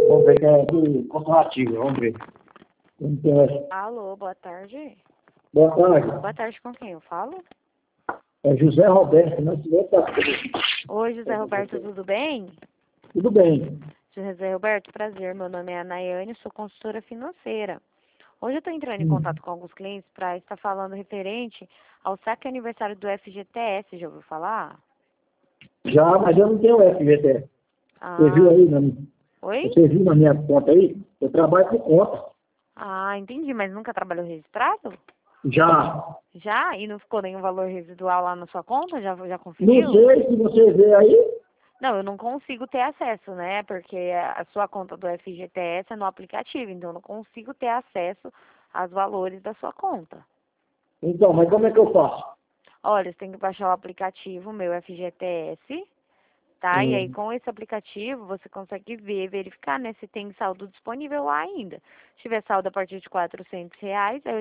Vamos ver quem é aqui, corporativo, vamos ver. Quem tem essa? Alô, boa tarde. Boa tarde. Boa tarde, com quem eu falo? É José Roberto, Nascimento da Silva. Oi, José Roberto, tudo bem? Tudo bem. José Roberto, prazer. Meu nome é Anaiane, sou consultora financeira. Hoje eu estou entrando em Hum. contato com alguns clientes para estar falando referente ao saque aniversário do FGTS, já ouviu falar? Já, mas eu não tenho FGTS. Você viu Ah, aí, oi? você viu na minha conta aí? Eu trabalho por conta. Ah, entendi, mas nunca trabalhou registrado? Já. Já? E não ficou nenhum valor residual lá na sua conta? Já Não conferiu? sei se você vê aí. Não, eu não consigo ter acesso, né? Porque a sua conta do FGTS é no aplicativo, então eu não consigo ter acesso aos valores da sua conta. Então, mas como é que eu faço? Olha, você tem que baixar o aplicativo, meu FGTS, tá? E aí Hum. com esse aplicativo você consegue ver, verificar, né, se tem saldo disponível lá ainda. Se tiver saldo a partir de R$ 400, aí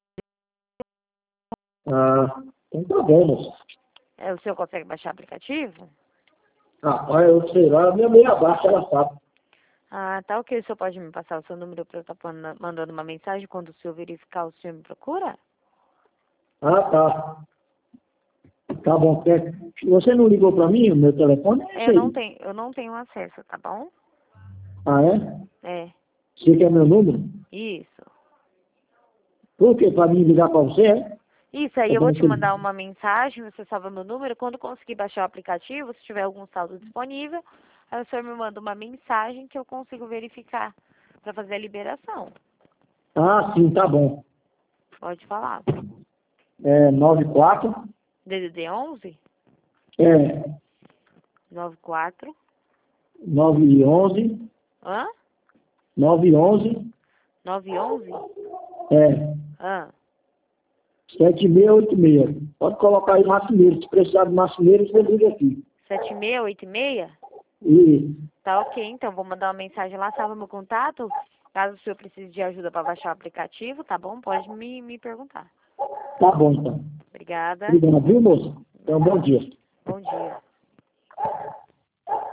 Ah, então tá bom, moço. o senhor consegue baixar o aplicativo? Rapaz, eu sei lá, a minha meia baixa, ela sabe. Ah, tá ok. O senhor pode me passar o seu número para eu estar mandando uma mensagem quando o senhor verificar, o senhor me procura? Ah, tá. Tá bom. Você não ligou pra mim? O meu telefone é esse aí. Eu não tenho acesso, tá bom? Ah, é? É, Você quer meu número? isso. Por quê? Pra mim ligar pra você, é? Isso, aí Ou eu pra vou te você... mandar uma mensagem, você salva meu número. Quando conseguir baixar o aplicativo, se tiver algum saldo disponível, aí o senhor me manda uma mensagem que eu consigo verificar para fazer a liberação. Ah, sim, tá bom. Pode falar. É 94, DDD 11? é 94? 911, Hã? 911, 911? é Hã? 7686. Pode colocar aí Marcineiros. Se precisar de Marcineiros, você liga aqui. 7686? E Tá ok, então vou mandar uma mensagem lá, salva meu contato. Caso o senhor precise de ajuda para baixar o aplicativo, tá bom? Pode me perguntar. tá bom, então. Obrigada. Obrigado, viu, moço? Então, bom dia. Bom dia.